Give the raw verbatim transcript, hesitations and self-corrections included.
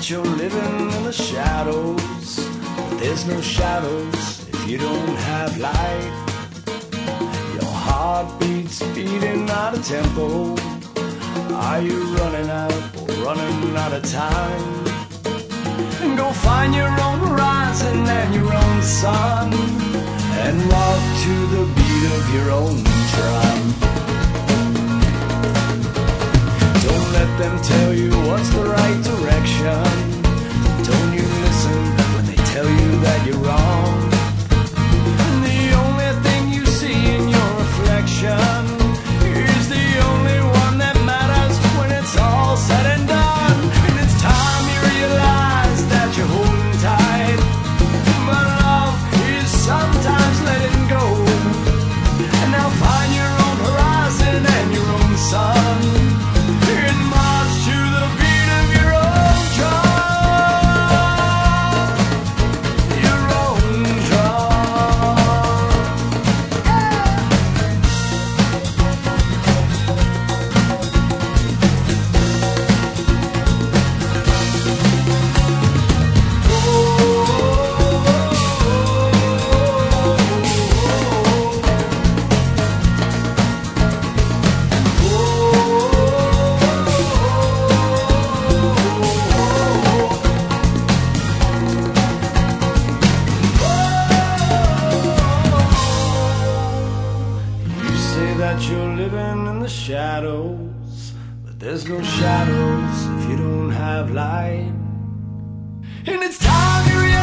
that you're living in the shadows, but there's no shadows if you don't have light. Your heart beats beating out of tempo. Are you running out or running out of time? And go find your own horizon and your own sun, and walk to the beat of your own drum. Don't let them tell you what's the right direction. Don't you listen when they tell you that you're wrong. The only thing you see in your reflection is the only one that matters when it's all said and done. And it's time you realize that you're holding tight, but love is sometimes letting go. And now find your own horizon and your own sun, and march to the beat of your own drum. Your own drum. You say that you're living in the shadows, but there's no shadows if you don't have light. And it's time you realize